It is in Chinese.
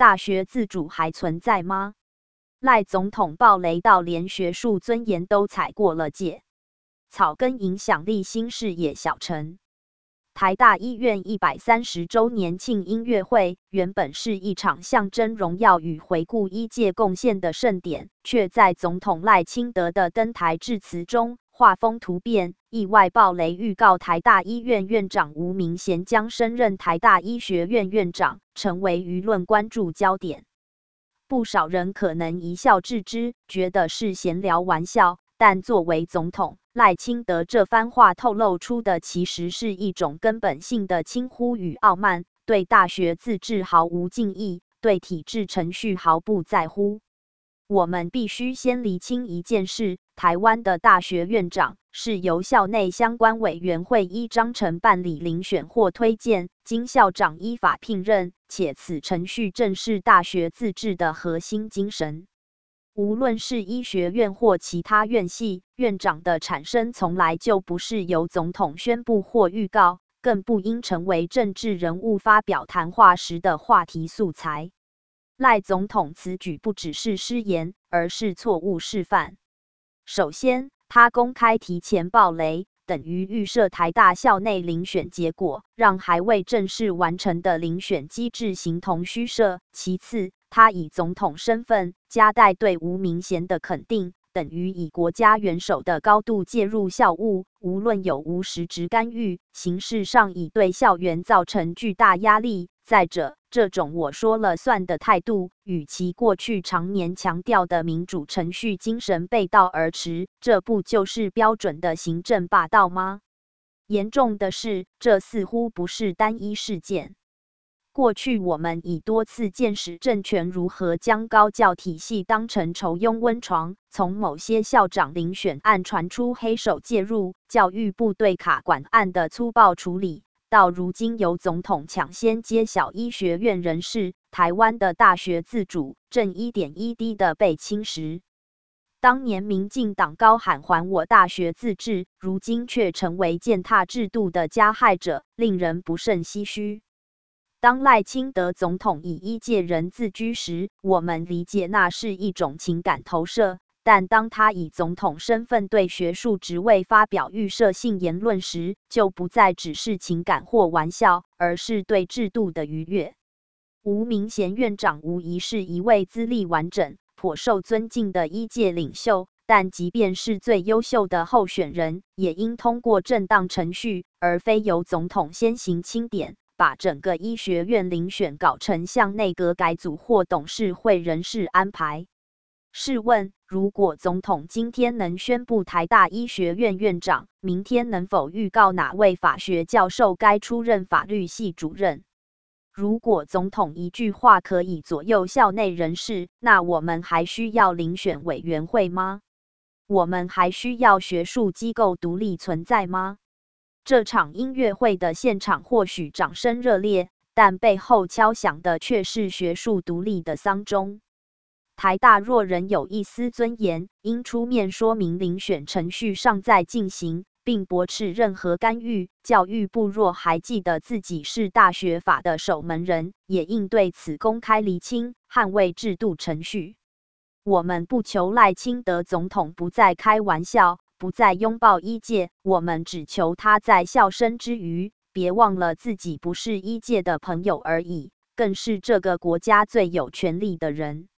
大学自主还存在吗？赖总统爆雷到连学术尊严都踩过了界。草根影响力新视野小陈。台大医院130周年庆音乐会原本是一场象征荣耀与回顾医界贡献的盛典，却在总统赖清德的登台致辞中画风突变，意外爆雷预告台大医院院长吴明贤将升任台大医学院院长，成为舆论关注焦点。不少人可能一笑置之，觉得是闲聊玩笑，但作为总统，赖清德这番话透露出的其实是一种根本性的轻忽与傲慢，对大学自治毫无敬意，对体制程序毫不在乎。我们必须先厘清一件事，台湾的大学院长是由校内相关委员会依章程办理遴选或推荐，经校长依法聘任，且此程序正是大学自治的核心精神。无论是医学院或其他院系，院长的产生从来就不是由总统宣布或预告，更不应成为政治人物发表谈话时的话题素材。赖总统此举不只是失言，而是错误示范。首先，他公开提前爆雷，等于预设台大校内遴选结果，让还未正式完成的遴选机制形同虚设。其次，他以总统身份夹带对吴明贤的肯定，等于以国家元首的高度介入校务，无论有无实质干预，形式上已对校园造成巨大压力。再者，这种我说了算的态度，与其过去常年强调的民主程序精神背道而驰，这不就是标准的行政霸道吗？严重的是，这似乎不是单一事件。过去我们已多次见识政权如何将高教体系当成酬庸温床，从某些校长遴选案传出黑手介入、教育部对卡管案的粗暴处理，到如今由总统抢先揭晓医学院人事，台湾的大学自主正一点一滴的被侵蚀。当年民进党高喊还我大学自治，如今却成为践踏制度的加害者，令人不胜唏嘘。当赖清德总统以医界人自居时，我们理解那是一种情感投射，但当他以总统身份对学术职位发表预设性言论时，就不再只是情感或玩笑，而是对制度的逾越。吴明贤院长无疑是一位资历完整、颇受尊敬的医界领袖，但即便是最优秀的候选人，也应通过正当程序，而非由总统先行钦点，把整个医学院遴选搞成像内阁改组或董事会人事安排。试问，如果总统今天能宣布台大医学院院长，明天能否预告哪位法学教授该出任法律系主任？如果总统一句话可以左右校内人事，那我们还需要遴选委员会吗？我们还需要学术机构独立存在吗？这场音乐会的现场或许掌声热烈，但背后敲响的却是学术独立的丧钟。台大若仍有一丝尊严，应出面说明遴选程序尚在进行，并驳斥任何干预。教育部若还记得自己是大学法的守门人，也应对此公开厘清，捍卫制度程序。我们不求赖清德总统不再开玩笑，不再拥抱医界，我们只求他在笑声之余，别忘了自己不是医界的朋友而已，更是这个国家最有权力的人。